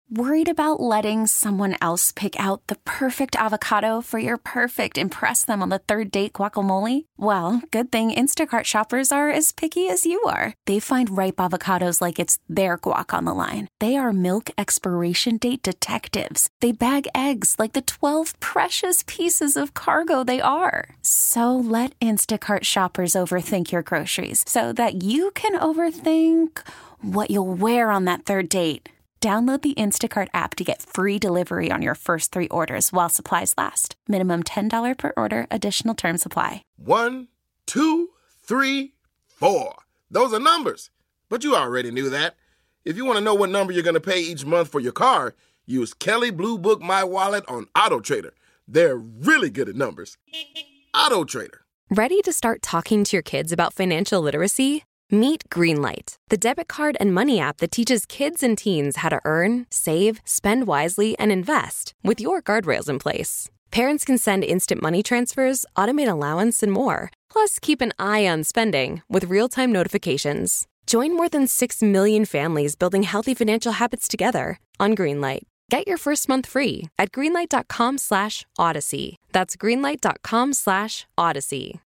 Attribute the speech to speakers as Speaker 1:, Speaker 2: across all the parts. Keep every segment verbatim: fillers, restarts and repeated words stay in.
Speaker 1: Worried about letting someone else pick out the perfect avocado for your perfect impress them on the third date guacamole? Well, good thing Instacart shoppers are as picky as you are. They find ripe avocados like it's their guac on the line. They are milk expiration date detectives. They bag eggs like the twelve precious pieces of cargo they are. So let Instacart shoppers overthink your groceries so that you can overthink what you'll wear on that third date. Download the Instacart app to get free delivery on your first three orders while supplies last. Minimum ten dollars per order. Additional terms apply.
Speaker 2: One, two, three, four. Those are numbers. But you already knew that. If you want to know what number you're going to pay each month for your car, use Kelley Blue Book My Wallet on Auto Trader. They're really good at numbers. Auto Trader.
Speaker 3: Ready to start talking to your kids about financial literacy? Meet Greenlight, the debit card and money app that teaches kids and teens how to earn, save, spend wisely, and invest with your guardrails in place. Parents can send instant money transfers, automate allowance, and more. Plus, keep an eye on spending with real-time notifications. Join more than six million families building healthy financial habits together on Greenlight. Get your first month free at greenlight.com slash odyssey. That's greenlight.com slash odyssey.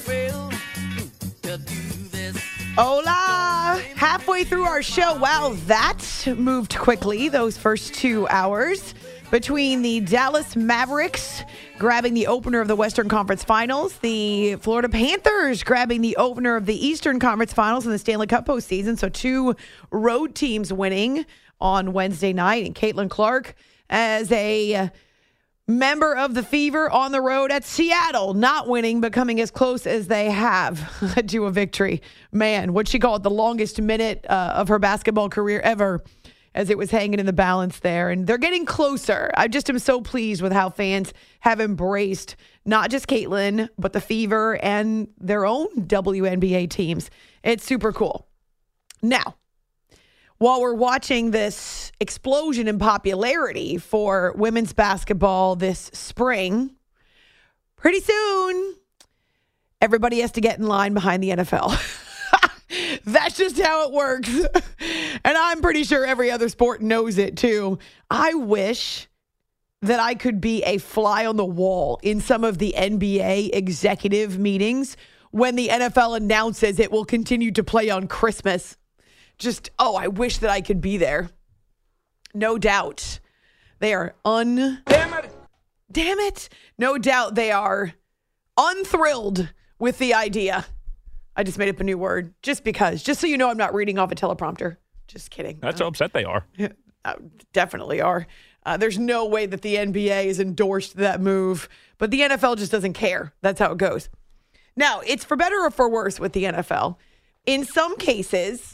Speaker 4: Hola! Halfway through our show. Wow, that moved quickly, those first two hours. Between the Dallas Mavericks grabbing the opener of the Western Conference Finals, the Florida Panthers grabbing the opener of the Eastern Conference Finals in the Stanley Cup postseason. So two road teams winning on Wednesday night. And Caitlin Clark as a member of the Fever on the road at Seattle, not winning, but coming as close as they have to a victory. Man, what she called the longest minute uh, of her basketball career ever, as it was hanging in the balance there. And they're getting closer. I just am so pleased with how fans have embraced not just Caitlin, but the Fever and their own W N B A teams. It's super cool. Now, while we're watching this explosion in popularity for women's basketball this spring, pretty soon, everybody has to get in line behind the N F L. That's just how it works. And I'm pretty sure every other sport knows it too. I wish that I could be a fly on the wall in some of the N B A executive meetings when the N F L announces it will continue to play on Christmas. Just, oh, I wish that I could be there. No doubt. They are un... Damn it. Damn it. No doubt they are unthrilled with the idea. I just made up a new word just because. Just so you know, I'm not reading off a teleprompter. Just kidding.
Speaker 5: That's
Speaker 4: uh,
Speaker 5: how upset they are.
Speaker 4: Uh, definitely are. Uh, there's no way that the N B A has endorsed that move. But the N F L just doesn't care. That's how it goes. Now, it's for better or for worse with the N F L. In some cases,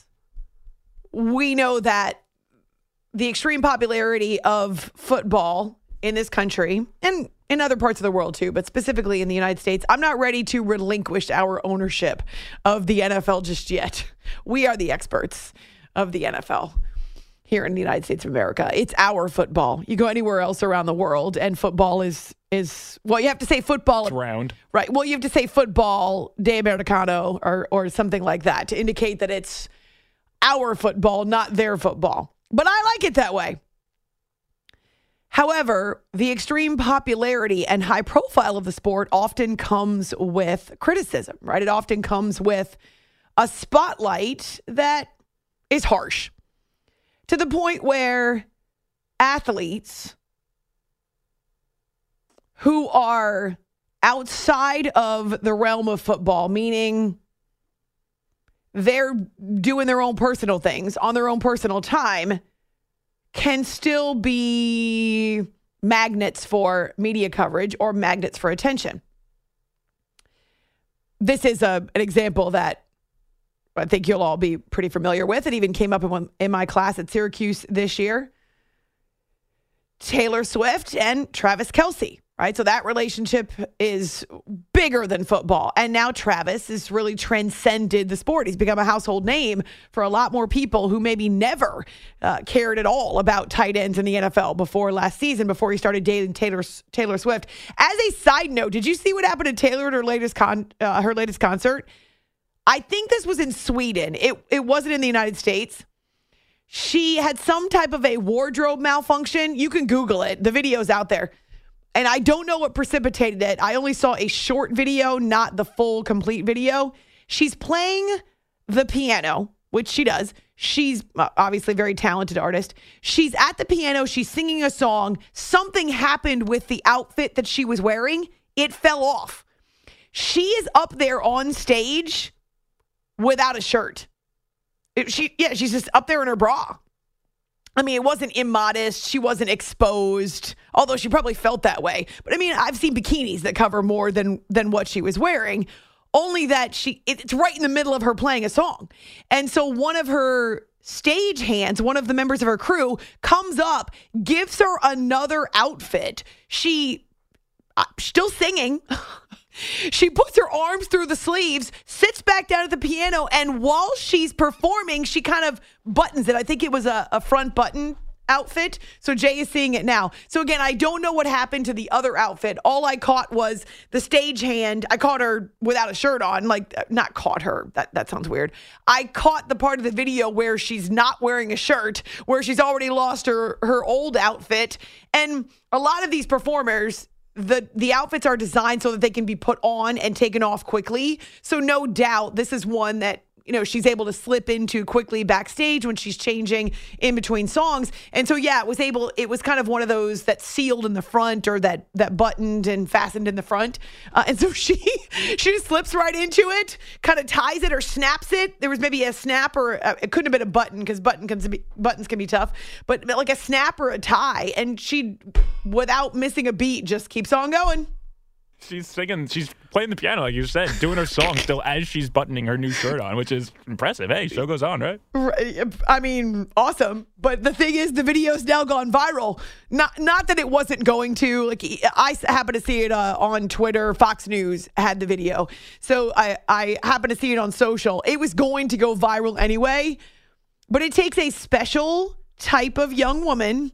Speaker 4: we know that the extreme popularity of football in this country and in other parts of the world too, but specifically in the United States, I'm not ready to relinquish our ownership of the N F L just yet. We are the experts of the N F L here in the United States of America. It's our football. You go anywhere else around the world and football is, is well, you have to say football.
Speaker 5: It's round.
Speaker 4: Right. Well, you have to say football de Americano or, or something like that to indicate that it's our football, not their football. But I like it that way. However, the extreme popularity and high profile of the sport often comes with criticism, right? It often comes with a spotlight that is harsh to the point where athletes who are outside of the realm of football, meaning they're doing their own personal things on their own personal time, can still be magnets for media coverage or magnets for attention. This is a, an example that I think you'll all be pretty familiar with. It even came up in, one, in my class at Syracuse this year. Taylor Swift and Travis Kelce, right? So that relationship is bigger than football. And now Travis has really transcended the sport. He's become a household name for a lot more people who maybe never uh, cared at all about tight ends in the N F L before last season, before he started dating Taylor Taylor Swift. As a side note, did you see what happened to Taylor at her latest con uh, her latest concert? I think this was in Sweden. It it wasn't in the United States. she had some type of a wardrobe malfunction. You can Google it. The video's out there. And I don't know what precipitated it. I only saw a short video, not the full, complete video. She's playing the piano, which she does. She's obviously a very talented artist. She's at the piano. She's singing a song. Something happened with the outfit that she was wearing. It fell off. She is up there on stage without a shirt. It, she, yeah, she's just up there in her bra. I mean, it wasn't immodest. She wasn't exposed, although she probably felt that way. But I mean, I've seen bikinis that cover more than than what she was wearing. Only that she it's right in the middle of her playing a song. And so one of her stage hands, one of the members of her crew, comes up, gives her another outfit. She uh, still singing. She puts her arms through the sleeves, sits back down at the piano, and while she's performing, she kind of buttons it. I think it was a, a front button outfit. So Jay is seeing it now. So again, I don't know what happened to the other outfit. All I caught was the stage hand. I caught her without a shirt on, like not caught her. That, that sounds weird. I caught the part of the video where she's not wearing a shirt, where she's already lost her, her old outfit. And a lot of these performers, The the outfits are designed so that they can be put on and taken off quickly. So no doubt this is one that, you know, she's able to slip into quickly backstage when she's changing in between songs. And so, yeah, it was able, it was kind of one of those that sealed in the front or that that buttoned and fastened in the front. Uh, and so she she just slips right into it, kind of ties it or snaps it. There was maybe a snap or a, it couldn't have been a button because button can be, buttons can be tough, but like a snap or a tie. And she, without missing a beat, just keeps on going.
Speaker 5: She's singing, she's playing the piano, like you said, doing her song still as she's buttoning her new shirt on, which is impressive. Hey, show goes on, right?
Speaker 4: I mean, awesome. But the thing is, the video's now gone viral. Not not that it wasn't going to. Like, I happened to see it uh, on Twitter. Fox News had the video. So I, I happened to see it on social. It was going to go viral anyway. But it takes a special type of young woman.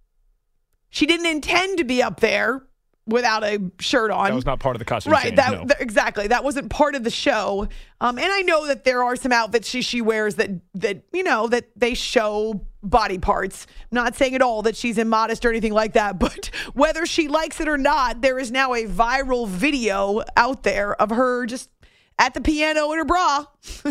Speaker 4: She didn't intend to be up there without a shirt on.
Speaker 5: That was not part of the costume
Speaker 4: right,
Speaker 5: change,
Speaker 4: that,
Speaker 5: no.
Speaker 4: th- exactly. That wasn't part of the show. Um, and I know that there are some outfits she, she wears that, that, you know, that they show body parts. I'm not saying at all that she's immodest or anything like that, but whether she likes it or not, there is now a viral video out there of her just at the piano in her bra.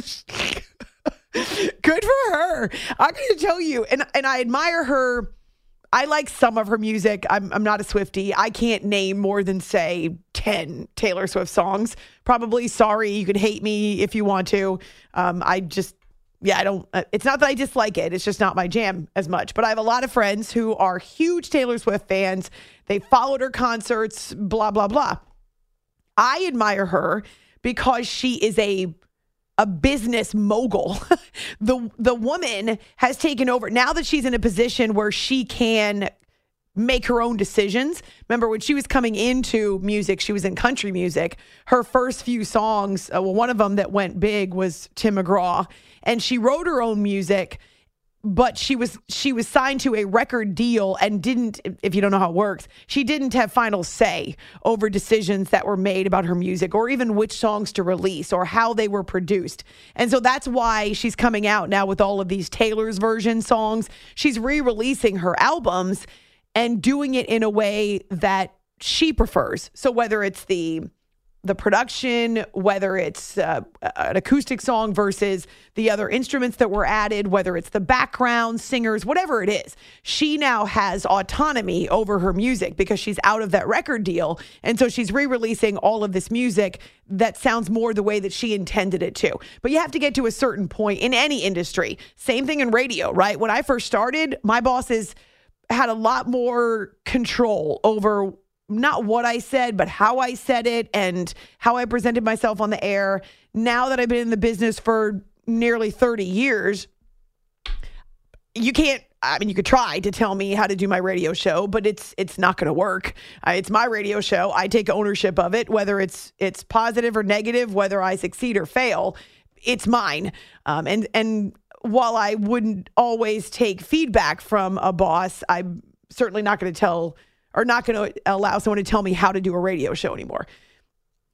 Speaker 4: Good for her. I'm going to tell you, and, and I admire her. I like some of her music. I'm I'm not a Swiftie. I can't name more than, say, ten Taylor Swift songs. Probably. Sorry, you can hate me if you want to. Um, I just, yeah, I don't, uh, it's not that I dislike it. It's just not my jam as much. But I have a lot of friends who are huge Taylor Swift fans. They followed her concerts, blah, blah, blah. I admire her because she is a a business mogul. the the woman has taken over now that she's in a position where she can make her own decisions. Remember when she was coming into music, she was in country music. Her first few songs, uh, well, one of them that went big was Tim McGraw, and she wrote her own music. But she was she was signed to a record deal and didn't, if you don't know how it works, she didn't have final say over decisions that were made about her music or even which songs to release or how they were produced. And so that's why she's coming out now with all of these Taylor's version songs. She's re-releasing her albums and doing it in a way that she prefers. So whether it's the the production, whether it's uh, an acoustic song versus the other instruments that were added, whether it's the background singers, whatever it is, she now has autonomy over her music because she's out of that record deal. And so she's re-releasing all of this music that sounds more the way that she intended it to. But you have to get to a certain point in any industry. Same thing in radio, right? When I first started, my bosses had a lot more control over not what I said, but how I said it and how I presented myself on the air. Now that I've been in the business for nearly thirty years, you can't, I mean, you could try to tell me how to do my radio show, but it's it's not going to work. Uh, it's my radio show. I take ownership of it, whether it's it's positive or negative, whether I succeed or fail, it's mine. Um, and, and while I wouldn't always take feedback from a boss, I'm certainly not going to tell or not going to allow someone to tell me how to do a radio show anymore.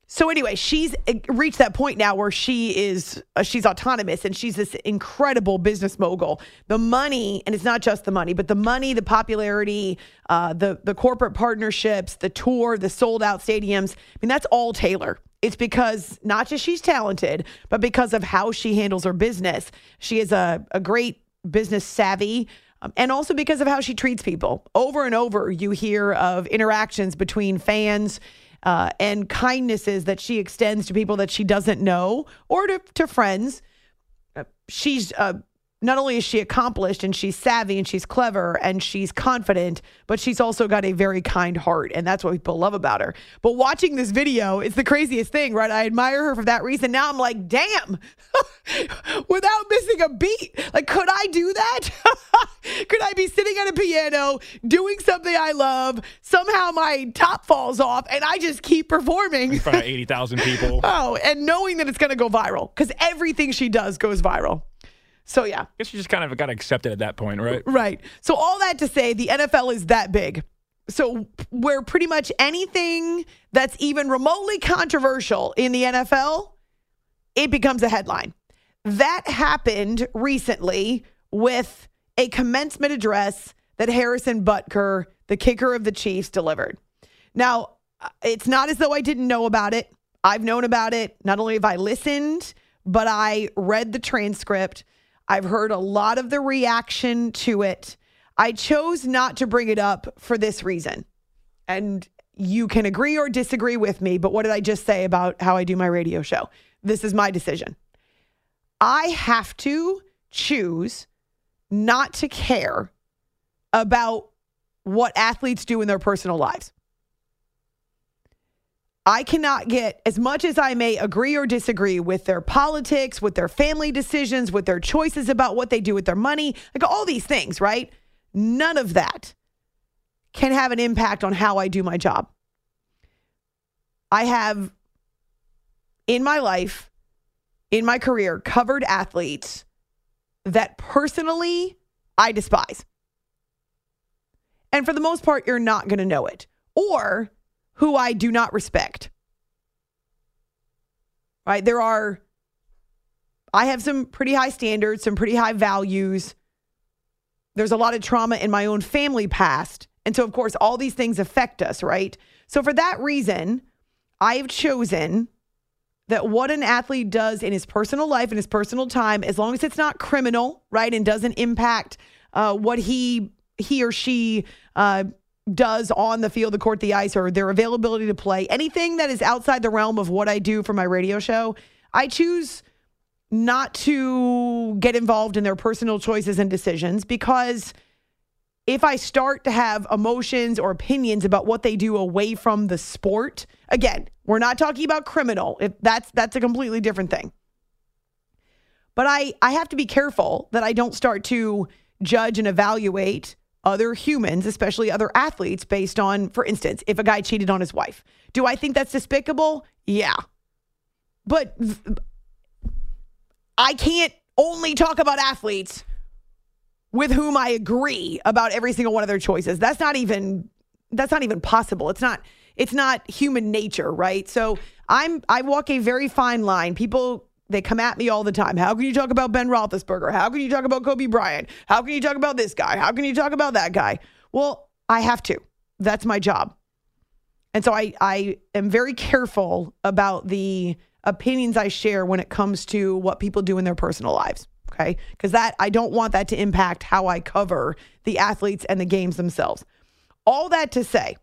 Speaker 4: So anyway, she's reached that point now where she is, uh, she's autonomous and she's this incredible business mogul. The money, and it's not just the money, but the money, the popularity, uh, the, the corporate partnerships, the tour, the sold out stadiums. I mean, that's all Taylor. It's because not just she's talented, but because of how she handles her business. She is a, a great business savvy. Um, and also because of how she treats people. Over and over, you hear of interactions between fans uh, and kindnesses that she extends to people that she doesn't know or to, to friends. Uh, she's uh, not only is she accomplished and she's savvy and she's clever and she's confident, but she's also got a very kind heart. And that's what people love about her. But watching this video, it's the craziest thing, right? I admire her for that reason. Now I'm like, damn, without missing a beat. Like, could I do that? Could I be sitting at a piano, doing something I love? Somehow my top falls off and I just keep performing
Speaker 5: in front of eighty thousand people.
Speaker 4: Oh, and knowing that it's going to go viral because everything she does goes viral. So, yeah.
Speaker 5: I guess you just kind of got accepted at that point, right?
Speaker 4: Right. So all that to say, the N F L is that big. So where pretty much anything that's even remotely controversial in the N F L, it becomes a headline. That happened recently with a commencement address that Harrison Butker, the kicker of the Chiefs, delivered. Now, it's not as though I didn't know about it. I've known about it. Not only have I listened, but I read the transcript. I've heard a lot of the reaction to it. I chose not to bring it up for this reason. And you can agree or disagree with me, but what did I just say about how I do my radio show? This is my decision. I have to choose not to care about what athletes do in their personal lives. I cannot get, as much as I may agree or disagree with their politics, with their family decisions, with their choices about what they do with their money, like all these things, right? None of that can have an impact on how I do my job. I have, in my life, in my career, covered athletes that personally I despise. And for the most part, you're not going to know it. Or who I do not respect. Right? There are, I have some pretty high standards, some pretty high values. There's a lot of trauma in my own family past. And so, of course, all these things affect us, right? So for that reason, I have chosen that what an athlete does in his personal life, in his personal time, as long as it's not criminal, right, and doesn't impact uh, what he he or she uh does on the field, the court, the ice, or their availability to play, anything that is outside the realm of what I do for my radio show, I choose not to get involved in their personal choices and decisions, because if I start to have emotions or opinions about what they do away from the sport, again, we're not talking about criminal. If that's that's a completely different thing. But I, I have to be careful that I don't start to judge and evaluate other humans, especially other athletes, based on, for instance, if a guy cheated on his wife. Do I think that's despicable? Yeah. But I can't only talk about athletes with whom I agree about every single one of their choices. That's not even that's not even possible. It's not it's not human nature, right? So I'm I walk a very fine line. People, they come at me all the time. How can you talk about Ben Roethlisberger? How can you talk about Kobe Bryant? How can you talk about this guy? How can you talk about that guy? Well, I have to. That's my job. And so I, I am very careful about the opinions I share when it comes to what people do in their personal lives. Okay? Because that I don't want that to impact how I cover the athletes and the games themselves. All that to say,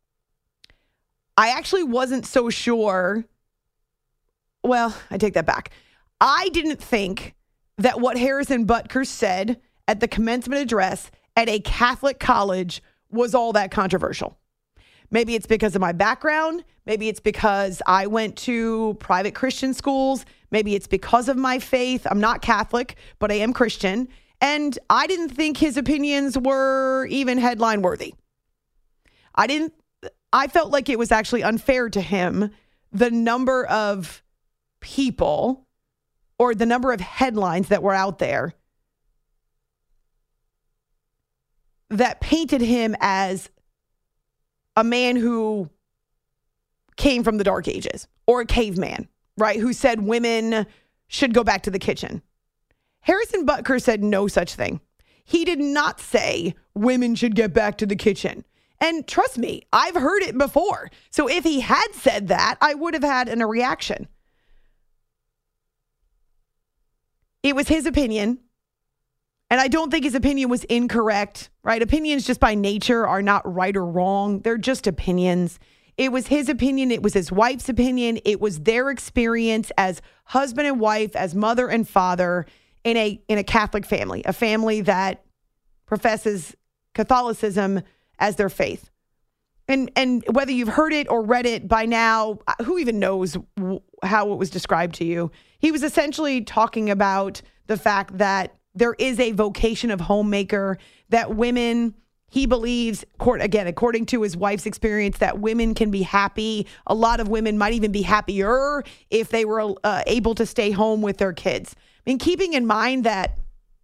Speaker 4: I actually wasn't so sure. Well, I take that back. I didn't think that what Harrison Butker said at the commencement address at a Catholic college was all that controversial. Maybe it's because of my background. Maybe it's because I went to private Christian schools. Maybe it's because of my faith. I'm not Catholic, but I am Christian. And I didn't think his opinions were even headline worthy. I didn't, I felt like it was actually unfair to him, the number of people or the number of headlines that were out there that painted him as a man who came from the Dark Ages or a caveman, right, who said women should go back to the kitchen. Harrison Butker said no such thing. He did not say women should get back to the kitchen. And trust me, I've heard it before. So if he had said that, I would have had an, a reaction. It was his opinion. And I don't think his opinion was incorrect, right? Opinions just by nature are not right or wrong. They're just opinions. It was his opinion. It was his wife's opinion. It was their experience as husband and wife, as mother and father in a in a Catholic family, a family that professes Catholicism as their faith. And and whether you've heard it or read it by now, who even knows how it was described to you? He was essentially talking about the fact that there is a vocation of homemaker, that women, he believes, again, according to his wife's experience, that women can be happy. A lot of women might even be happier if they were uh, able to stay home with their kids. I mean, keeping in mind that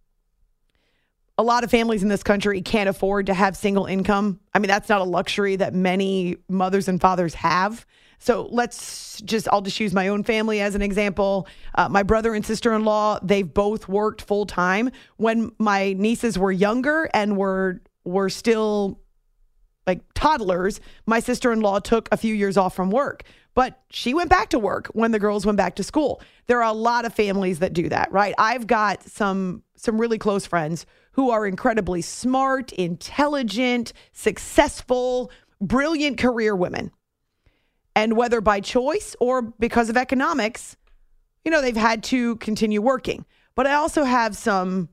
Speaker 4: a lot of families in this country can't afford to have single income. I mean, that's not a luxury that many mothers and fathers have. So let's just, I'll just use my own family as an example. Uh, my brother and sister-in-law, they've both worked full time. When my nieces were younger and were were still like toddlers, my sister-in-law took a few years off from work, but she went back to work when the girls went back to school. There are a lot of families that do that, right? I've got some some really close friends who are incredibly smart, intelligent, successful, brilliant career women. And whether by choice or because of economics, you know, they've had to continue working. But I also have some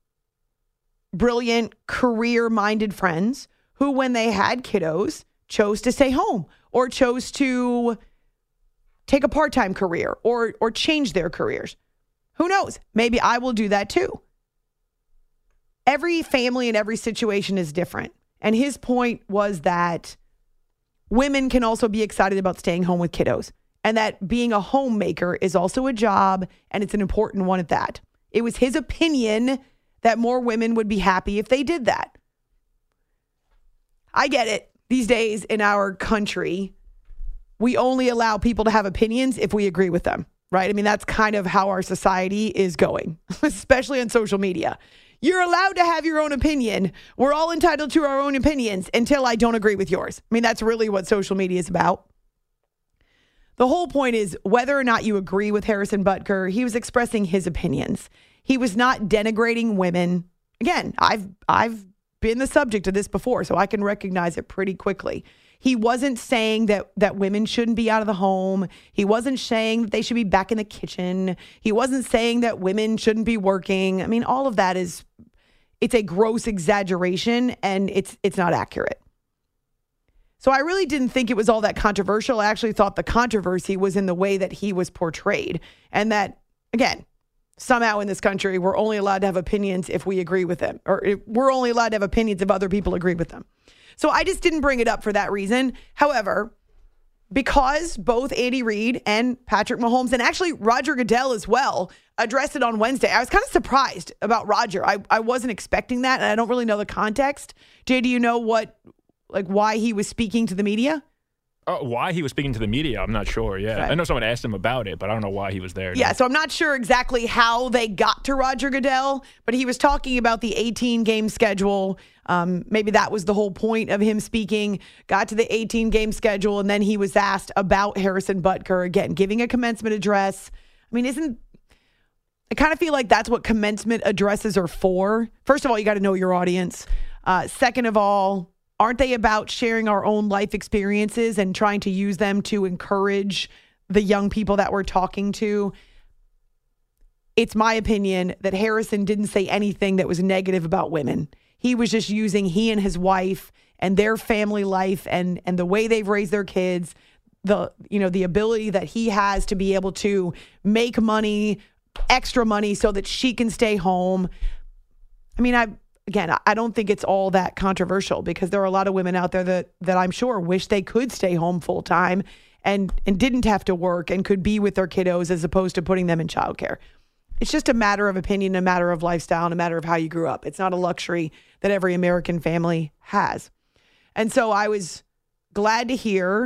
Speaker 4: brilliant career-minded friends who, when they had kiddos, chose to stay home or chose to take a part-time career or or change their careers. Who knows? Maybe I will do that too. Every family and every situation is different. And his point was that women can also be excited about staying home with kiddos, and that being a homemaker is also a job, and it's an important one at that. It was his opinion that more women would be happy if they did that. I get it. These days in our country, we only allow people to have opinions if we agree with them, right? I mean, that's kind of how our society is going, especially on social media. You're allowed to have your own opinion. We're all entitled to our own opinions until I don't agree with yours. I mean, that's really what social media is about. The whole point is whether or not you agree with Harrison Butker, he was expressing his opinions. He was not denigrating women. Again, I've I've been the subject of this before, so I can recognize it pretty quickly. He wasn't saying that that women shouldn't be out of the home. He wasn't saying that they should be back in the kitchen. He wasn't saying that women shouldn't be working. I mean, all of that is, it's a gross exaggeration, and it's it's not accurate. So I really didn't think it was all that controversial. I actually thought the controversy was in the way that he was portrayed. And that, again, somehow in this country, we're only allowed to have opinions if we agree with them. Or we're only allowed to have opinions if other people agree with them. So I just didn't bring it up for that reason. However, because both Andy Reid and Patrick Mahomes, and actually Roger Goodell as well, addressed it on Wednesday, I was kind of surprised about Roger. I, I wasn't expecting that, and I don't really know the context. Jay, do you know what, like why he was speaking to the media?
Speaker 5: Oh, why he was speaking to the media, I'm not sure. Yeah,
Speaker 4: right.
Speaker 5: I know someone asked him about it, but I don't know why he was there.
Speaker 4: Yeah,
Speaker 5: no.
Speaker 4: so I'm not sure exactly how they got to Roger Goodell, but he was talking about the eighteen-game schedule. Um, maybe that was the whole point of him speaking. Got to the eighteen-game schedule, and then he was asked about Harrison Butker, again, giving a commencement address. I mean, isn't... I kind of feel like that's what commencement addresses are for. First of all, you got to know your audience. Uh, second of all, aren't they about sharing our own life experiences and trying to use them to encourage the young people that we're talking to? It's my opinion that Harrison didn't say anything that was negative about women. He was just using he and his wife and their family life and, and the way they've raised their kids, the, you know, the ability that he has to be able to make money, extra money so that she can stay home. I mean, I, Again, I don't think it's all that controversial because there are a lot of women out there that, that I'm sure wish they could stay home full time and, and didn't have to work and could be with their kiddos as opposed to putting them in childcare. It's just a matter of opinion, a matter of lifestyle, and a matter of how you grew up. It's not a luxury that every American family has. And so I was glad to hear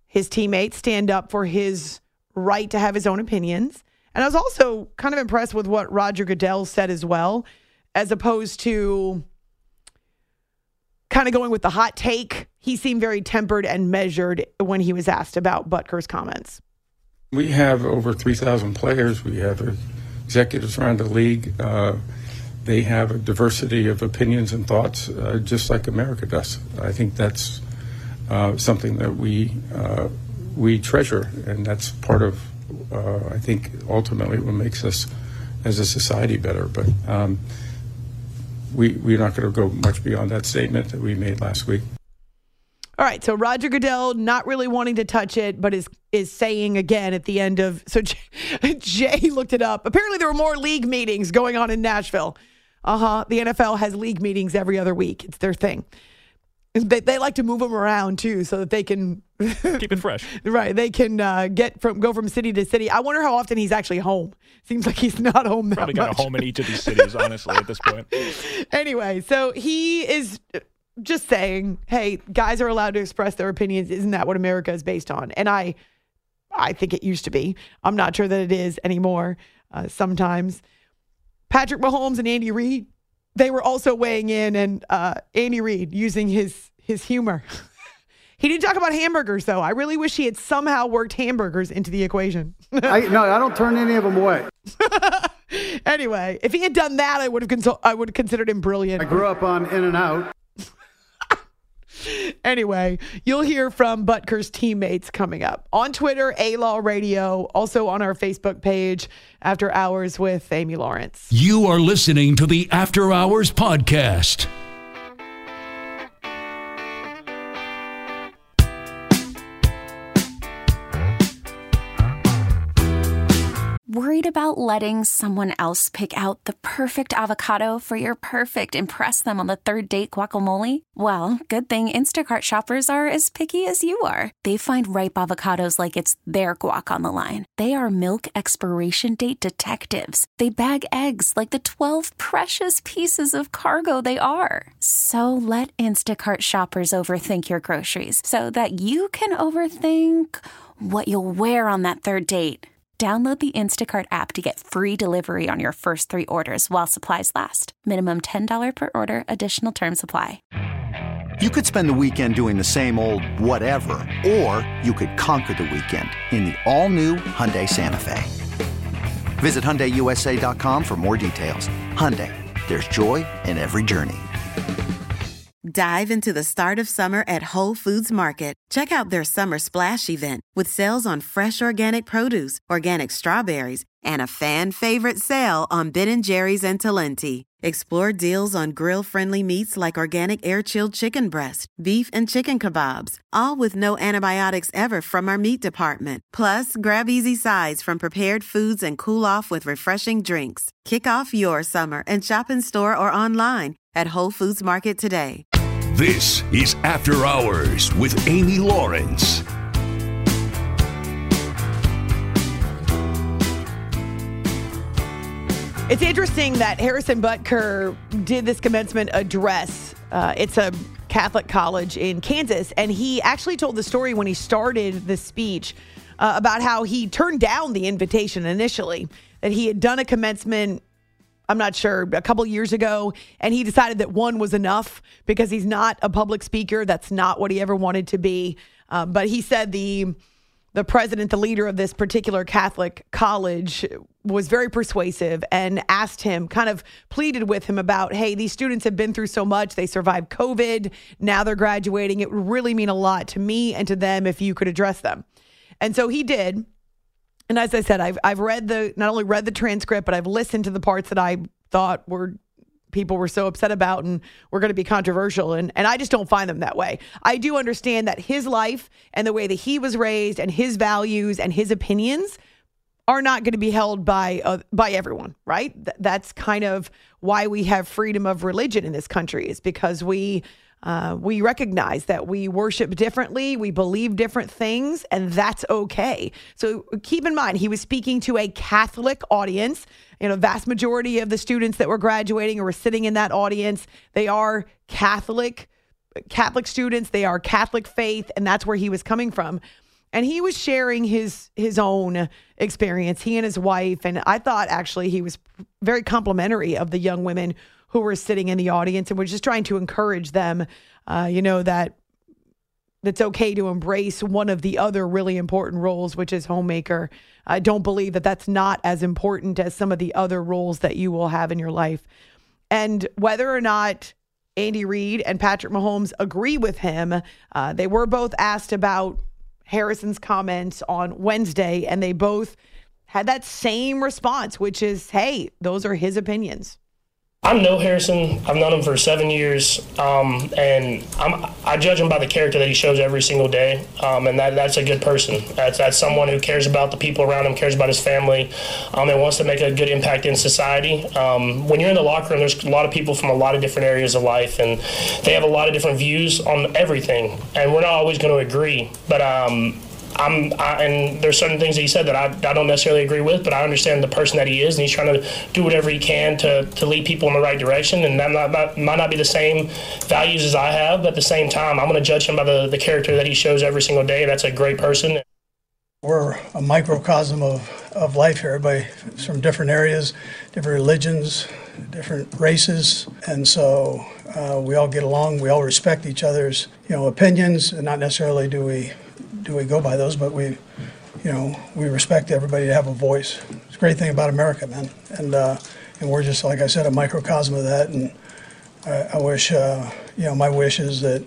Speaker 4: his teammates stand up for his right to have his own opinions. And I was also kind of impressed with what Roger Goodell said as well, as opposed to kind of going with the hot take. He seemed very tempered and measured when he was asked about Butker's comments.
Speaker 6: We have over three thousand players. We have executives around the league. Uh, they have a diversity of opinions and thoughts, uh, just like America does. I think that's uh, something that we uh, we treasure, and that's part of, uh, I think, ultimately what makes us as a society better. But um, we, we're not going to go much beyond that statement that we made last week.
Speaker 4: All right, so Roger Goodell not really wanting to touch it, but is is saying again at the end of, so Jay, Jay looked it up. Apparently there were more league meetings going on in Nashville. Uh-huh, the N F L has league meetings every other week. It's their thing. They, they like to move them around too, so that they can
Speaker 5: keep it fresh.
Speaker 4: Right, they can uh, get from go from city to city. I wonder how often he's actually home. Seems like he's not home that
Speaker 5: Probably
Speaker 4: much.
Speaker 5: got a home in each of these cities, honestly, at this point.
Speaker 4: Anyway, so he is just saying, hey, guys are allowed to express their opinions. Isn't that what America is based on? And I I think it used to be. I'm not sure that it is anymore uh, sometimes. Patrick Mahomes and Andy Reid, they were also weighing in, and uh, Andy Reid using his, his humor. He didn't talk about hamburgers, though. I really wish he had somehow worked hamburgers into the equation.
Speaker 7: I, no, I don't turn any of them away.
Speaker 4: Anyway, if he had done that, I would have consol- I would have considered him brilliant.
Speaker 7: I grew up on In-N-Out.
Speaker 4: Anyway, you'll hear from Butker's teammates coming up on Twitter, A-Law Radio, also on our Facebook page, After Hours with Amy Lawrence.
Speaker 8: You are listening to the After Hours Podcast.
Speaker 1: Worried about letting someone else pick out the perfect avocado for your perfect impress them on the third date guacamole? Well, good thing Instacart shoppers are as picky as you are. They find ripe avocados like it's their guac on the line. They are milk expiration date detectives. They bag eggs like the twelve precious pieces of cargo they are. So let Instacart shoppers overthink your groceries so that you can overthink what you'll wear on that third date. Download the Instacart app to get free delivery on your first three orders while supplies last. Minimum ten dollars per order. Additional terms apply.
Speaker 9: You could spend the weekend doing the same old whatever, or you could conquer the weekend in the all-new Hyundai Santa Fe. Visit Hyundai U S A dot com for more details. Hyundai, there's joy in every journey.
Speaker 10: Dive into the start of summer at Whole Foods Market. Check out their Summer Splash event with sales on fresh organic produce, organic strawberries, and a fan-favorite sale on Ben and Jerry's and Talenti. Explore deals on grill-friendly meats like organic air-chilled chicken breast, beef and chicken kebabs, all with no antibiotics ever from our meat department. Plus, grab easy sides from prepared foods and cool off with refreshing drinks. Kick off your summer and shop in store or online at Whole Foods Market today.
Speaker 8: This is After Hours with Amy Lawrence.
Speaker 4: It's interesting that Harrison Butker did this commencement address. Uh, it's a Catholic college in Kansas, and he actually told the story when he started the speech uh, about how he turned down the invitation initially, that he had done a commencement, I'm not sure, a couple years ago, and he decided that one was enough because he's not a public speaker. That's not what he ever wanted to be. Uh, but he said the the president, the leader of this particular Catholic college, was very persuasive and asked him, kind of pleaded with him about, hey, these students have been through so much. They survived COVID. Now they're graduating. It would really mean a lot to me and to them if you could address them. And so he did. And as I said, I've I've read the not only read the transcript, but I've listened to the parts that I thought were people were so upset about and were going to be controversial. And, and I just don't find them that way. I do understand that his life and the way that he was raised and his values and his opinions are not going to be held by uh, by everyone, right? Th- that's kind of why we have freedom of religion in this country, is because we uh, we recognize that we worship differently, we believe different things, and that's okay. So keep in mind, he was speaking to a Catholic audience. You know, vast majority of the students that were graduating or were sitting in that audience, they are Catholic, Catholic students. They are Catholic faith, and that's where he was coming from. And he was sharing his his own experience, he and his wife. And I thought actually he was very complimentary of the young women who were sitting in the audience and was just trying to encourage them, uh, you know, that it's okay to embrace one of the other really important roles, which is homemaker. I don't believe that that's not as important as some of the other roles that you will have in your life. And whether or not Andy Reid and Patrick Mahomes agree with him, uh, they were both asked about Harrison's comments on Wednesday, and they both had that same response, which is, hey, those are his opinions.
Speaker 11: I know Harrison. I've known him for seven years, um, and I'm, I judge him by the character that he shows every single day, um, and that, that's a good person. That's, that's someone who cares about the people around him, cares about his family, um, and wants to make a good impact in society. Um, when you're in the locker room, there's a lot of people from a lot of different areas of life, and they have a lot of different views on everything, and we're not always going to agree, but um, I'm, I, and there's certain things that he said that I, I don't necessarily agree with, but I understand the person that he is, and he's trying to do whatever he can to, to lead people in the right direction, and that might, might, might not be the same values as I have, but at the same time, I'm going to judge him by the, the character that he shows every single day. That's a great person.
Speaker 7: We're a microcosm of, of life here. Everybody from different areas, different religions, different races, and so uh, we all get along. We all respect each other's, you know, opinions, and not necessarily do we do we go by those, but we, you know, we respect everybody to have a voice. It's a great thing about America, man, and uh, and we're just, like I said, a microcosm of that. And I, I wish, uh, you know, my wish is that,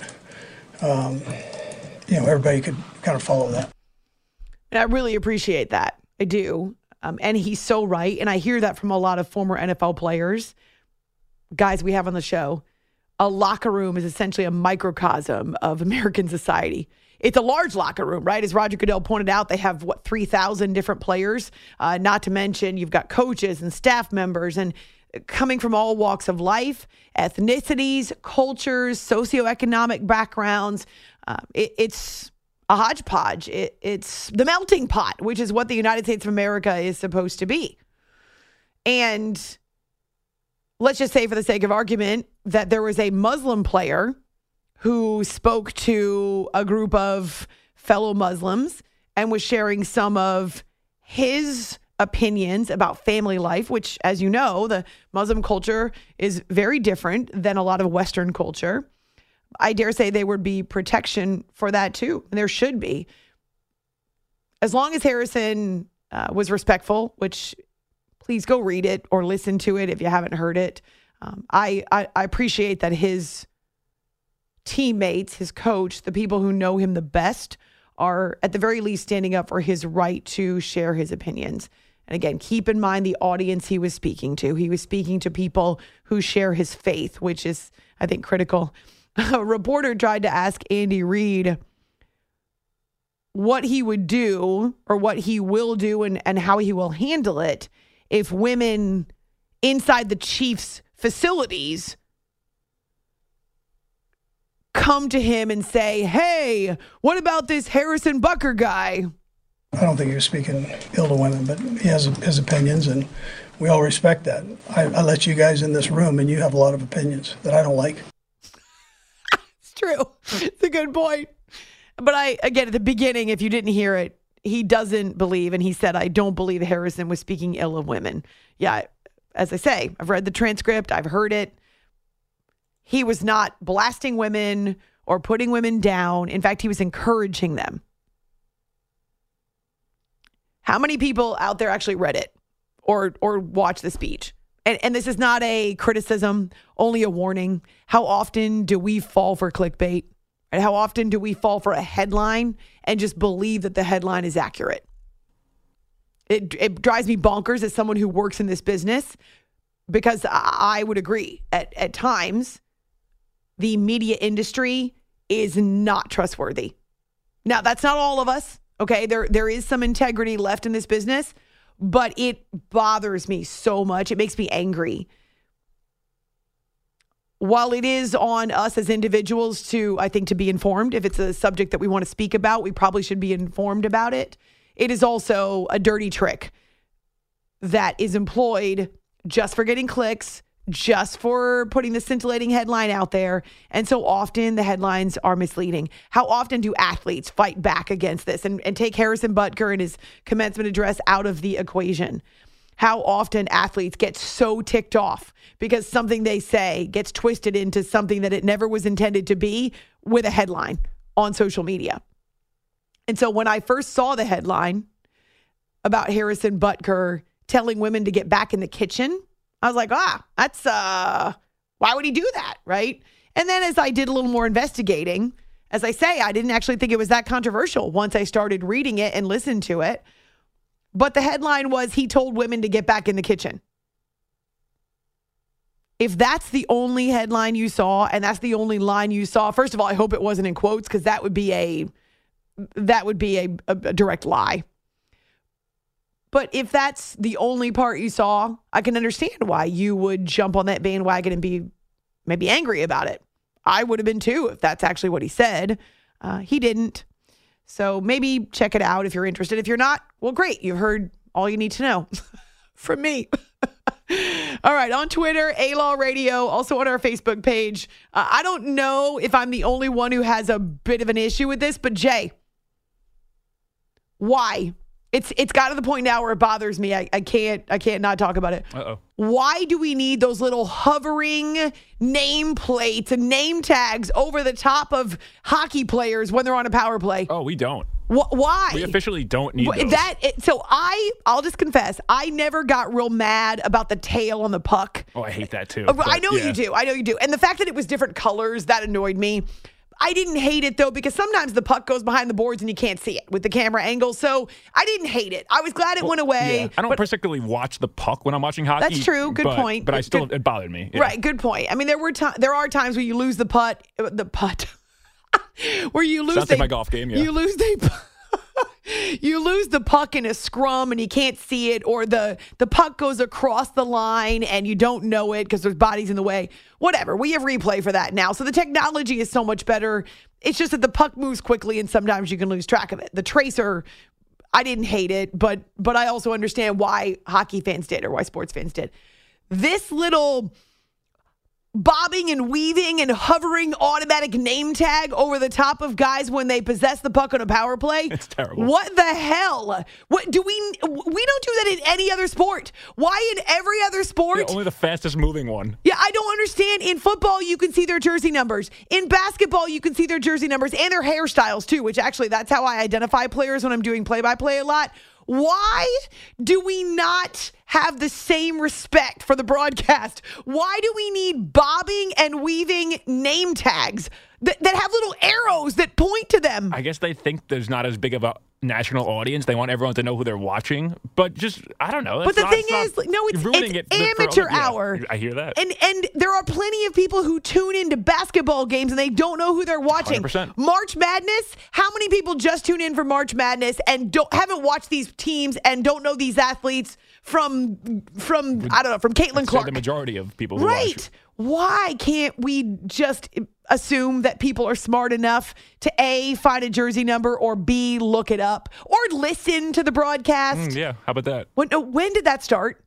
Speaker 7: um, you know, everybody could kind of follow that.
Speaker 4: And I really appreciate that. I do. Um, and he's so right. And I hear that from a lot of former N F L players, guys we have on the show. A locker room is essentially a microcosm of American society. It's a large locker room, right? As Roger Goodell pointed out, they have, what, three thousand different players? Uh, not to mention you've got coaches and staff members and coming from all walks of life, ethnicities, cultures, socioeconomic backgrounds. Uh, it, it's a hodgepodge. It, it's the melting pot, which is what the United States of America is supposed to be. And let's just say, for the sake of argument, that there was a Muslim player who spoke to a group of fellow Muslims and was sharing some of his opinions about family life, which, as you know, the Muslim culture is very different than a lot of Western culture. I dare say there would be protection for that too, and there should be. As long as Harrison uh, was respectful, which please go read it or listen to it if you haven't heard it. Um, I, I, I appreciate that his teammates, his coach, the people who know him the best are at the very least standing up for his right to share his opinions. And again, keep in mind the audience he was speaking to. He was speaking to people who share his faith, which is, I think, critical. A reporter tried to ask Andy Reid what he would do or what he will do and, and how he will handle it if women inside the Chiefs facilities come to him and say, hey, what about this Harrison Butker guy?
Speaker 7: I don't think he was speaking ill to women, but he has his opinions, and we all respect that. I, I let you guys in this room, and you have a lot of opinions that I don't like.
Speaker 4: It's true. It's a good point. But I, again, at the beginning, if you didn't hear it, he doesn't believe, and he said, I don't believe Harrison was speaking ill of women. Yeah, as I say, I've read the transcript. I've heard it. He was not blasting women or putting women down. In fact, he was encouraging them. How many people out there actually read it or or watched the speech? And, and this is not a criticism, only a warning. How often do we fall for clickbait? And how often do we fall for a headline and just believe that the headline is accurate? It, it drives me bonkers as someone who works in this business, because I, I would agree at, at times the media industry is not trustworthy. Now, that's not all of us. Okay, there there is some integrity left in this business, but it bothers me so much. It makes me angry. While it is on us as individuals to, I think, to be informed, if it's a subject that we want to speak about, we probably should be informed about it. It is also a dirty trick that is employed just for getting clicks, just for putting the scintillating headline out there. And so often the headlines are misleading. How often do athletes fight back against this and, and take Harrison Butker and his commencement address out of the equation? How often athletes get so ticked off because something they say gets twisted into something that it never was intended to be with a headline on social media. And so when I first saw the headline about Harrison Butker telling women to get back in the kitchen, I was like, ah, that's, uh, why would he do that, right? And then as I did a little more investigating, as I say, I didn't actually think it was that controversial once I started reading it and listened to it. But the headline was, he told women to get back in the kitchen. If that's the only headline you saw and that's the only line you saw, first of all, I hope it wasn't in quotes, because that would be a that would be a, a, a direct lie. But if that's the only part you saw, I can understand why you would jump on that bandwagon and be maybe angry about it. I would have been too if that's actually what he said. Uh, he didn't. So maybe check it out if you're interested. If you're not, well, great. You've heard all you need to know from me. All right. On Twitter, A-Law Radio, also on our Facebook page. Uh, I don't know if I'm the only one who has a bit of an issue with this, but Jay, why? It's it's got to the point now where it bothers me. I, I can't I can't not talk about it.
Speaker 5: Uh-oh.
Speaker 4: Why do we need those little hovering name plates and name tags over the top of hockey players when they're on a power play?
Speaker 5: Oh, we don't.
Speaker 4: Wh- why?
Speaker 5: We officially don't need those.
Speaker 4: That it, so I I'll just confess, I never got real mad about the tail on the puck.
Speaker 5: Oh, I hate that too.
Speaker 4: I know
Speaker 5: yeah.
Speaker 4: you do. I know you do. And the fact that it was different colors, that annoyed me. I didn't hate it, though, because sometimes the puck goes behind the boards and you can't see it with the camera angle. So I didn't hate it. I was glad it well, went away.
Speaker 5: Yeah. I don't particularly watch the puck when I'm watching hockey.
Speaker 4: That's true. Good
Speaker 5: but,
Speaker 4: point.
Speaker 5: But I still,
Speaker 4: good,
Speaker 5: it bothered me. Yeah.
Speaker 4: Right. Good point. I mean, there were to- there are times where you lose the putt, the putt, where you lose
Speaker 5: Sounds
Speaker 4: the,
Speaker 5: like my golf game, yeah.
Speaker 4: You lose the You lose the puck in a scrum and you can't see it, or the, the puck goes across the line and you don't know it because there's bodies in the way. Whatever. We have replay for that now. So the technology is so much better. It's just that the puck moves quickly and sometimes you can lose track of it. The tracer, I didn't hate it, but but I also understand why hockey fans did, or why sports fans did. This little bobbing and weaving and hovering automatic name tag over the top of guys when they possess the puck on a power play.
Speaker 5: It's terrible.
Speaker 4: What the hell? What do we we don't do that in any other sport? Why in every other sport?
Speaker 5: Yeah, only the fastest moving one.
Speaker 4: Yeah, I don't understand. In football, you can see their jersey numbers. In basketball, you can see their jersey numbers and their hairstyles too, which actually that's how I identify players when I'm doing play-by-play a lot. Why do we not have the same respect for the broadcast? Why do we need bobbing and weaving name tags that, that have little arrows that point to them?
Speaker 5: I guess they think there's not as big of a national audience. They want everyone to know who they're watching. But just, I don't know.
Speaker 4: But the
Speaker 5: not,
Speaker 4: thing
Speaker 5: it's
Speaker 4: is,
Speaker 5: not,
Speaker 4: no, it's,
Speaker 5: ruining
Speaker 4: it's
Speaker 5: it
Speaker 4: amateur
Speaker 5: for, yeah,
Speaker 4: hour.
Speaker 5: I hear that.
Speaker 4: And and there are plenty of people who tune into basketball games and they don't know who they're watching.
Speaker 5: one hundred percent.
Speaker 4: March Madness, how many people just tune in for March Madness and don't haven't watched these teams and don't know these athletes from, from I don't know, from Caitlin Clark?
Speaker 5: The majority of people who
Speaker 4: Right.
Speaker 5: watch.
Speaker 4: Why can't we just assume that people are smart enough to A, find a jersey number, or B, look it up, or listen to the broadcast?
Speaker 5: Mm, yeah, how about that?
Speaker 4: When, when did that start?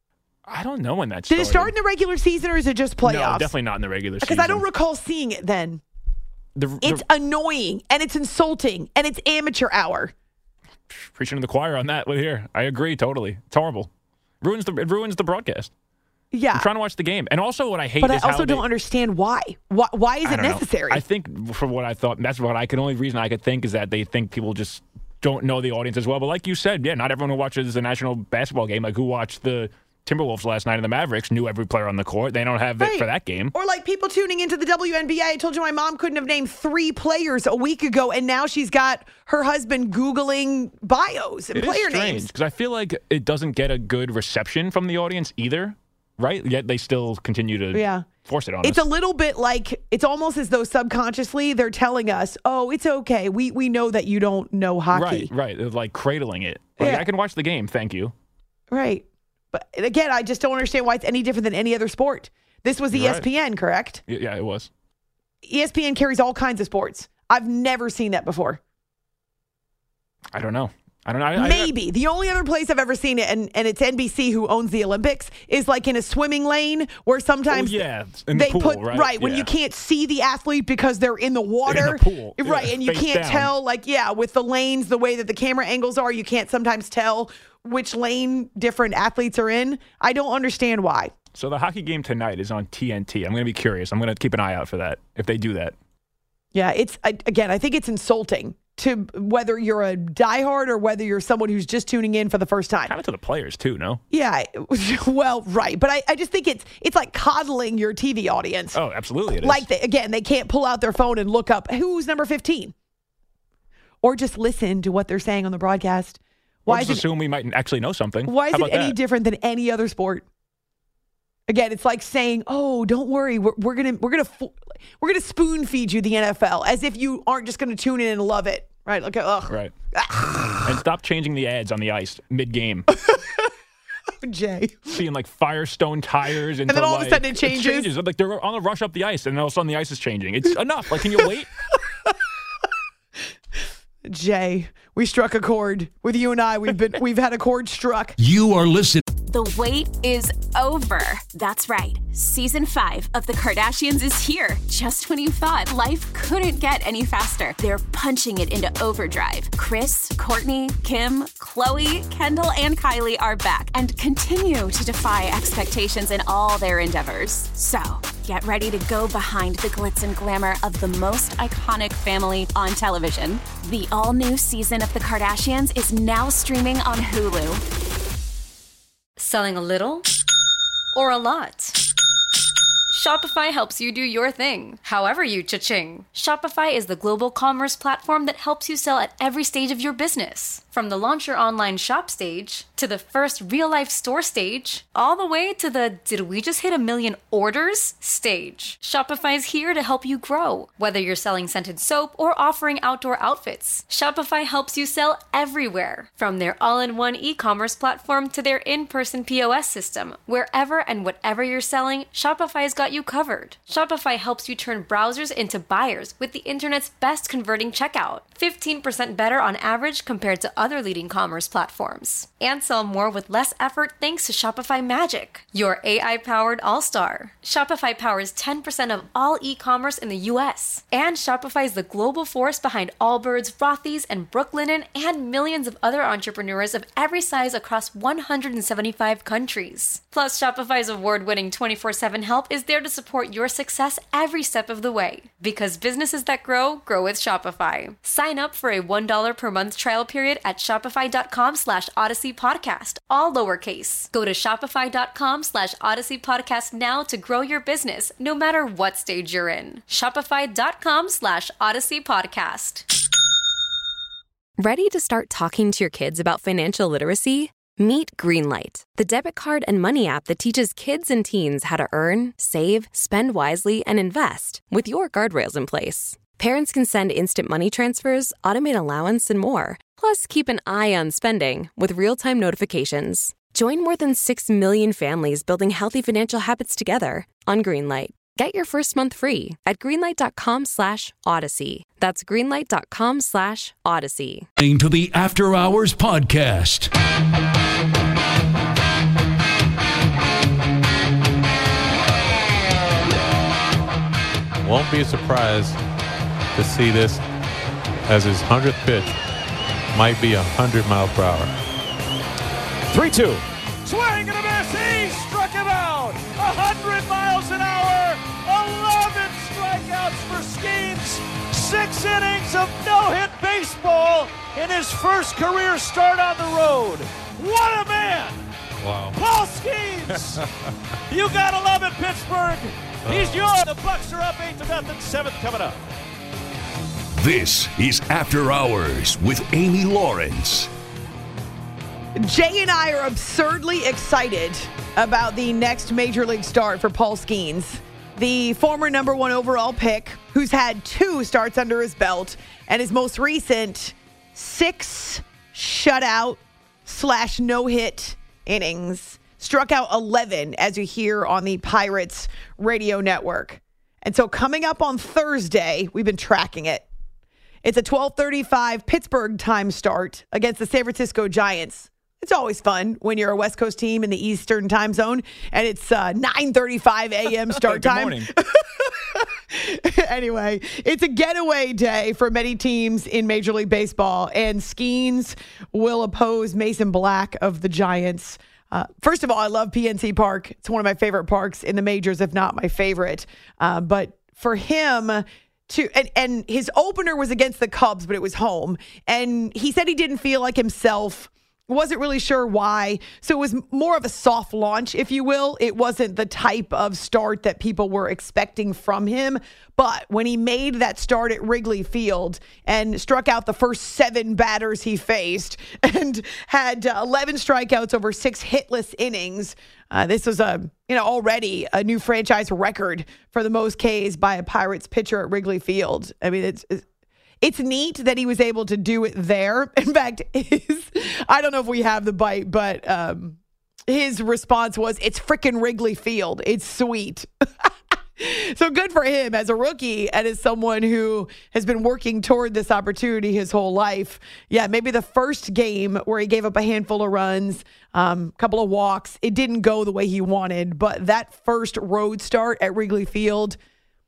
Speaker 5: I don't know when that started.
Speaker 4: Did it start in the regular season, or is it just playoffs?
Speaker 5: No, definitely not in the regular season.
Speaker 4: Because I don't recall seeing it then.
Speaker 5: The, the,
Speaker 4: it's annoying, and it's insulting, and it's amateur hour.
Speaker 5: Preaching to the choir on that here. I agree totally. It's horrible. Ruins the, it ruins the broadcast.
Speaker 4: Yeah.
Speaker 5: I'm trying to watch the game. And also what I hate
Speaker 4: but
Speaker 5: is
Speaker 4: I also
Speaker 5: how
Speaker 4: don't
Speaker 5: they,
Speaker 4: understand why. Why, why is
Speaker 5: I
Speaker 4: it
Speaker 5: don't know.
Speaker 4: necessary?
Speaker 5: I think for what I thought, that's what I could only reason I could think is that they think people just don't know the audience as well. But like you said, yeah, not everyone who watches the national basketball game, like who watched the Timberwolves last night in the Mavericks, knew every player on the court. They don't have
Speaker 4: right.
Speaker 5: it for that game.
Speaker 4: Or like people tuning into the W N B A. I told you my mom couldn't have named three players a week ago, and now she's got her husband Googling bios and
Speaker 5: it
Speaker 4: player
Speaker 5: is strange,
Speaker 4: names.
Speaker 5: because I feel like it doesn't get a good reception from the audience either, right? Yet they still continue to
Speaker 4: yeah.
Speaker 5: force it on
Speaker 4: it's
Speaker 5: us.
Speaker 4: It's a little bit like, it's almost as though subconsciously they're telling us, oh, it's okay. We we know that you don't know hockey.
Speaker 5: Right, right. They're like cradling it. Like,
Speaker 4: Yeah.
Speaker 5: I can watch the game, thank you.
Speaker 4: Right. But again, I just don't understand why it's any different than any other sport. This was E S P N,
Speaker 5: right.
Speaker 4: correct?
Speaker 5: Yeah, it was.
Speaker 4: E S P N carries all kinds of sports. I've never seen that before.
Speaker 5: I don't know. I don't know. I,
Speaker 4: Maybe.
Speaker 5: I,
Speaker 4: the only other place I've ever seen it, and, and it's N B C who owns the Olympics, is like in a swimming lane where sometimes
Speaker 5: oh, yeah, in
Speaker 4: they
Speaker 5: the pool,
Speaker 4: put,
Speaker 5: right?
Speaker 4: right, when
Speaker 5: yeah.
Speaker 4: you can't see the athlete because they're in the water.
Speaker 5: In the pool.
Speaker 4: Right,
Speaker 5: yeah,
Speaker 4: and you can't
Speaker 5: down.
Speaker 4: tell, like, yeah, with the lanes, the way that the camera angles are, you can't sometimes tell which lane different athletes are in. I don't understand why.
Speaker 5: So the hockey game tonight is on T N T. I'm going to be curious. I'm going to keep an eye out for that, if they do that.
Speaker 4: Yeah, it's, again, I think it's insulting to whether you're a diehard or whether you're someone who's just tuning in for the first time.
Speaker 5: Kind of to the players, too, no?
Speaker 4: Yeah, well, right. But I, I just think it's it's like coddling your T V audience.
Speaker 5: Oh, absolutely it is.
Speaker 4: Like, they, again, they can't pull out their phone and look up who's number fifteen. Or just listen to what they're saying on the broadcast. Why
Speaker 5: or just
Speaker 4: is
Speaker 5: assume it, we might actually know something.
Speaker 4: Why is
Speaker 5: How
Speaker 4: it
Speaker 5: about
Speaker 4: any
Speaker 5: that?
Speaker 4: different than any other sport? Again, it's like saying, "Oh, don't worry, we're, we're gonna we're gonna we're gonna spoon feed you the N F L," as if you aren't just gonna tune in and love it. Right? Okay. Ugh.
Speaker 5: Right. And stop changing the ads on the ice mid-game.
Speaker 4: Jay.
Speaker 5: Seeing like Firestone tires into
Speaker 4: and then all
Speaker 5: like,
Speaker 4: of a sudden it changes.
Speaker 5: It changes. Like they're on the rush up the ice, and all of a sudden the ice is changing. It's enough. Like, can you wait?
Speaker 4: Jay, we struck a chord with you and I. We've been we've had a chord struck.
Speaker 8: You are listening.
Speaker 1: The wait is over. That's right. Season five of The Kardashians is here. Just when you thought life couldn't get any faster, they're punching it into overdrive. Kris, Kourtney, Kim, Khloe, Kendall, and Kylie are back and continue to defy expectations in all their endeavors. So, get ready to go behind the glitz and glamour of the most iconic family on television. The all-new season of The Kardashians is now streaming on Hulu.
Speaker 12: Selling a little or a lot? Shopify helps you do your thing, however you cha-ching. Shopify is the global commerce platform that helps you sell at every stage of your business. From the launch your online shop stage, to the first real-life store stage, all the way to the did we just hit a million orders stage. Shopify's here to help you grow. Whether you're selling scented soap or offering outdoor outfits, Shopify helps you sell everywhere. From their all-in-one e-commerce platform to their in-person P O S system, wherever and whatever you're selling, Shopify's got you covered. Shopify helps you turn browsers into buyers with the internet's best converting checkout. fifteen percent better on average compared to other leading commerce platforms. And sell more with less effort thanks to Shopify Magic, your A I-powered all-star. Shopify powers ten percent of all e-commerce in the U S. And Shopify is the global force behind Allbirds, Rothy's, and Brooklinen, and millions of other entrepreneurs of every size across one hundred seventy-five countries. Plus, Shopify's award-winning twenty-four seven help is there to support your success every step of the way. Because businesses that grow, grow with Shopify. Sign up for a one dollar per month trial period at shopify.com slash Odyssey Podcast, all lowercase. Go to shopify.com slash Odyssey Podcast now to grow your business, no matter what stage you're in. Shopify.com slash Odyssey Podcast.
Speaker 3: Ready to start talking to your kids about financial literacy? Meet Greenlight, the debit card and money app that teaches kids and teens how to earn, save, spend wisely, and invest with your guardrails in place. Parents can send instant money transfers, automate allowance, and more. Plus, keep an eye on spending with real-time notifications. Join more than six million families building healthy financial habits together on Greenlight. Get your first month free at greenlight.com slash Odyssey. That's greenlight.com slash Odyssey.
Speaker 8: To the After Hours Podcast.
Speaker 13: Won't be surprised to see this as his hundredth pitch might be one hundred mile per hour.
Speaker 14: three two. Swing and a miss. He struck him out. one hundred miles an hour. eleven strikeouts for Skeens. Six innings of no-hit baseball in his first career start on the road. What a man.
Speaker 13: Wow.
Speaker 14: Paul Skeens. You gotta love it, Pittsburgh. He's yours. The Bucks are up eight to nothing. Seventh coming up.
Speaker 8: This is After Hours with Amy Lawrence.
Speaker 4: Jay and I are absurdly excited about the next Major League start for Paul Skeens, the former number one overall pick who's had two starts under his belt, and his most recent six shutout slash no-hit innings. Struck out eleven, as you hear on the Pirates radio network. And so coming up on Thursday, we've been tracking it. It's a twelve thirty-five Pittsburgh time start against the San Francisco Giants. It's always fun when you're a West Coast team in the Eastern time zone, and it's uh, nine thirty-five a.m. start
Speaker 5: Good
Speaker 4: time.
Speaker 5: morning.
Speaker 4: Anyway, it's a getaway day for many teams in Major League Baseball, and Skeens will oppose Mason Black of the Giants. Uh, first of all, I love P N C Park. It's one of my favorite parks in the majors, if not my favorite. Uh, but for him to, and, and his opener was against the Cubs, but it was home. And he said he didn't feel like himself. Wasn't really sure why. So it was more of a soft launch, if you will. It wasn't the type of start that people were expecting from him. But when he made that start at Wrigley Field and struck out the first seven batters he faced and had uh, eleven strikeouts over six hitless innings, uh, this was a you know already a new franchise record for the most Ks by a Pirates pitcher at Wrigley Field. I mean, it's, it's It's neat that he was able to do it there. In fact, his, I don't know if we have the bite, but um, his response was, "It's frickin' Wrigley Field. It's sweet." So good for him as a rookie and as someone who has been working toward this opportunity his whole life. Yeah, maybe the first game where he gave up a handful of runs, a um, couple of walks, it didn't go the way he wanted. But that first road start at Wrigley Field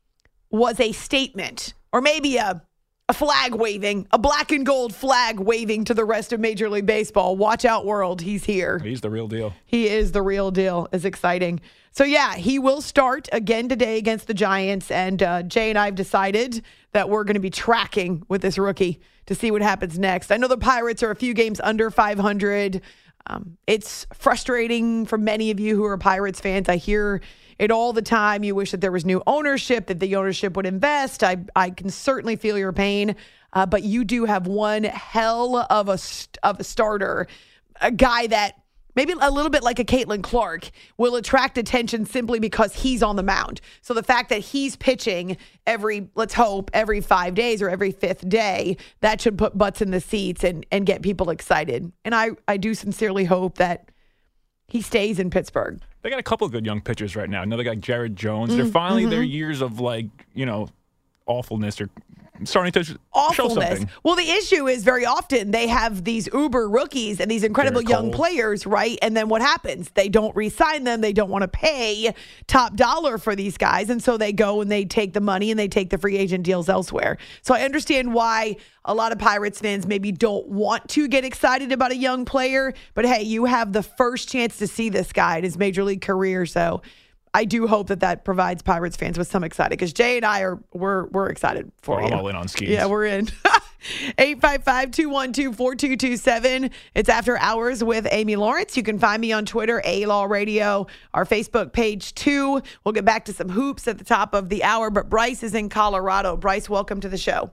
Speaker 4: was a statement, or maybe a A flag waving, a black and gold flag waving to the rest of Major League Baseball. Watch out, world. He's here.
Speaker 5: He's the real deal.
Speaker 4: He is the real deal. It's exciting. So, yeah, he will start again today against the Giants. And uh, Jay and I have decided that we're going to be tracking with this rookie to see what happens next. I know the Pirates are a few games under five hundred. Um, it's frustrating for many of you who are Pirates fans. I hear it all the time. You wish that there was new ownership, that the ownership would invest. I I can certainly feel your pain, uh, but you do have one hell of a of a starter, a guy that maybe a little bit like a Caitlin Clark will attract attention simply because he's on the mound. So the fact that he's pitching every, let's hope, every five days or every fifth day, that should put butts in the seats and and get people excited. And I I do sincerely hope that he stays in Pittsburgh.
Speaker 5: They got a couple of good young pitchers right now. Another guy, Jared Jones. They're finally,
Speaker 4: mm-hmm.
Speaker 5: their years of, like, you know, awfulness are starting to show
Speaker 4: Awfulness.
Speaker 5: something.
Speaker 4: Well, the issue is very often they have these uber rookies and these incredible
Speaker 5: Garrett
Speaker 4: young
Speaker 5: Cole.
Speaker 4: players, right? And then what happens? They don't re-sign them. They don't want to pay top dollar for these guys. And so they go and they take the money and they take the free agent deals elsewhere. So I understand why a lot of Pirates fans maybe don't want to get excited about a young player. But hey, you have the first chance to see this guy in his major league career. So I do hope that that provides Pirates fans with some excited, because Jay and I are we're we're excited for
Speaker 5: oh,
Speaker 4: you.
Speaker 5: I'm all in on Skeens.
Speaker 4: Yeah, we're in. eight five five, two one two, four two two seven. It's After Hours with Amy Lawrence. You can find me on Twitter, A-Law Radio, our Facebook page too. We'll get back to some hoops at the top of the hour, but Bryce is in Colorado. Bryce, welcome to the show.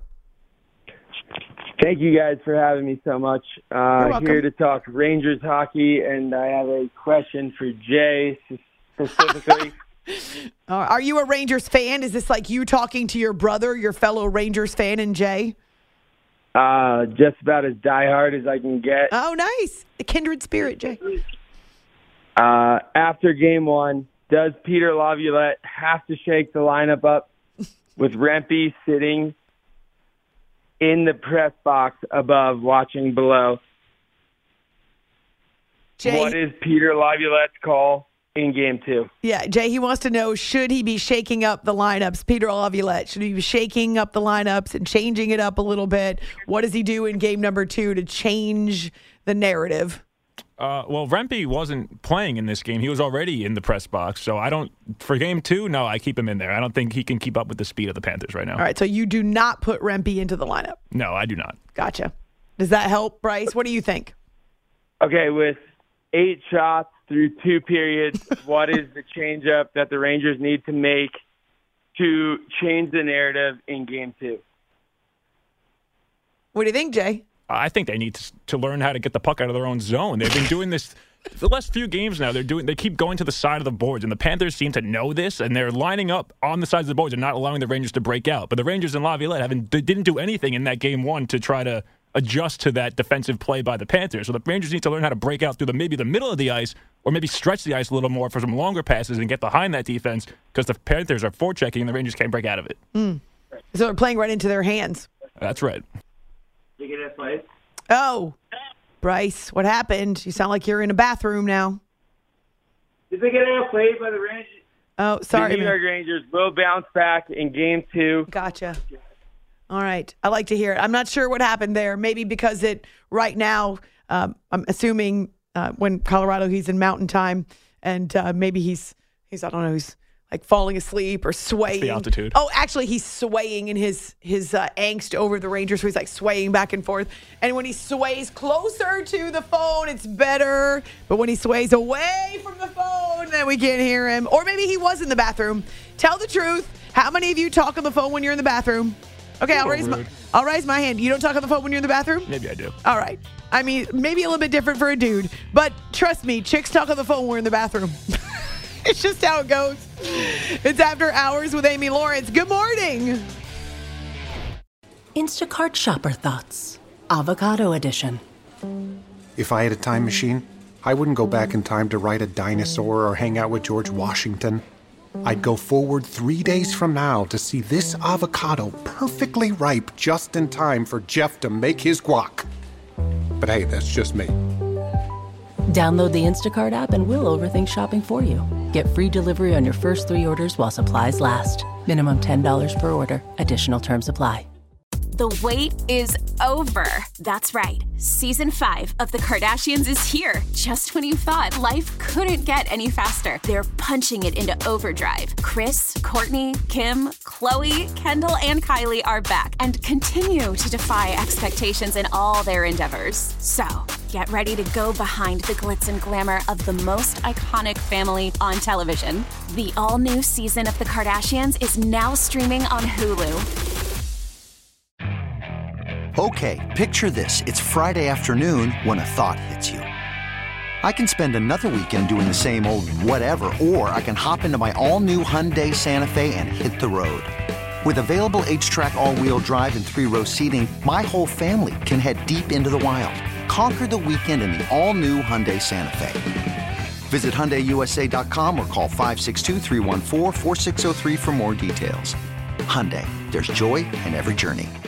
Speaker 15: Thank you guys for having me so much. Uh, here to talk Rangers hockey, and I have a question for Jay specifically.
Speaker 4: uh, are you a Rangers fan? Is this like you talking to your brother, your fellow Rangers fan, and Jay?
Speaker 15: Uh, just about as diehard as I can get.
Speaker 4: Oh, nice. The kindred spirit, Jay.
Speaker 15: Uh, after game one, does Peter Laviolette have to shake the lineup up with Rempe sitting in the press box above, watching below?
Speaker 4: Jay,
Speaker 15: what is Peter Laviolette's call in game two?
Speaker 4: Yeah, Jay, he wants to know, should he be shaking up the lineups? Peter Laviolette, should he be shaking up the lineups and changing it up a little bit? What does he do in game number two to change the narrative?
Speaker 5: Uh, well, Rempe wasn't playing in this game. He was already in the press box. So I don't, for game two, no, I keep him in there. I don't think he can keep up with the speed of the Panthers right now.
Speaker 4: All right, so you do not put Rempe into the lineup?
Speaker 5: No, I do not.
Speaker 4: Gotcha. Does that help, Bryce? What do you think?
Speaker 15: Okay, with eight shots through two periods, what is the changeup that the Rangers need to make to change the narrative in game two?
Speaker 4: What do you think, Jay?
Speaker 5: I think they need to, to learn how to get the puck out of their own zone. They've been doing this the last few games now. They're doing. They keep going to the side of the boards, and the Panthers seem to know this, and they're lining up on the sides of the boards and not allowing the Rangers to break out. But the Rangers and Laviolette haven't they didn't do anything in that game one to try to adjust to that defensive play by the Panthers. So the Rangers need to learn how to break out through the maybe the middle of the ice, or maybe stretch the ice a little more for some longer passes and get behind that defense, because the Panthers are forechecking and the Rangers can't break out of it.
Speaker 4: Mm. So they're playing right into their hands.
Speaker 5: That's right.
Speaker 15: Did you get that fight?
Speaker 4: Oh, Bryce, what happened? You sound like you're in a bathroom now.
Speaker 15: Did they get outplayed by the Rangers?
Speaker 4: Oh, sorry.
Speaker 15: The New York Rangers will bounce back in game two.
Speaker 4: Gotcha. All right. I like to hear it. I'm not sure what happened there. Maybe because it right now, um, I'm assuming uh, when Colorado, he's in mountain time, and uh, maybe he's, he's, I don't know, he's like falling asleep or swaying.
Speaker 5: The altitude.
Speaker 4: Oh, actually, he's swaying in his, his uh, angst over the Rangers, so he's like swaying back and forth. And when he sways closer to the phone, it's better. But when he sways away from the phone, then we can't hear him. Or maybe he was in the bathroom. Tell the truth. How many of you talk on the phone when you're in the bathroom? Okay, I'll raise, my, I'll raise my hand. You don't talk on the phone when you're in the bathroom?
Speaker 5: Maybe I do.
Speaker 4: All right. I mean, maybe a little bit different for a dude. But trust me, chicks talk on the phone when we're in the bathroom. It's just how it goes. It's After Hours with Amy Lawrence. Good morning.
Speaker 16: Instacart Shopper Thoughts. Avocado Edition.
Speaker 17: If I had a time machine, I wouldn't go back in time to ride a dinosaur or hang out with George Washington. I'd go forward three days from now to see this avocado perfectly ripe just in time for Jeff to make his guac. But hey, that's just me.
Speaker 16: Download the Instacart app and we'll overthink shopping for you. Get free delivery on your first three orders while supplies last. Minimum ten dollars per order. Additional terms apply.
Speaker 1: The wait is over. That's right. Season five of The Kardashians is here. Just when you thought life couldn't get any faster, they're punching it into overdrive. Kris, Kourtney, Kim, Khloe, Kendall, and Kylie are back and continue to defy expectations in all their endeavors. So, get ready to go behind the glitz and glamour of the most iconic family on television. The all-new season of The Kardashians is now streaming on Hulu.
Speaker 9: Okay, picture this. It's Friday afternoon when a thought hits you. I can spend another weekend doing the same old whatever, or I can hop into my all-new Hyundai Santa Fe and hit the road. With available H-Track all-wheel drive and three-row seating, my whole family can head deep into the wild. Conquer the weekend in the all-new Hyundai Santa Fe. Visit Hyundai U S A dot com or call five six two, three one four, four six zero three for more details. Hyundai, there's joy in every journey.